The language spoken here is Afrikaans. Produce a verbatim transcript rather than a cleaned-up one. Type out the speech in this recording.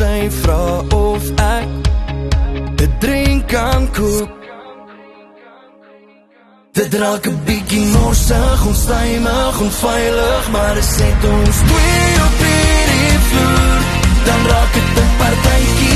sy vra of ek 'n drink kan koop. Dit raak 'n bietjie morsig, onstuimig, onveilig, maar is net ons twee op hierdie vloer, dan raak het 'n partytjie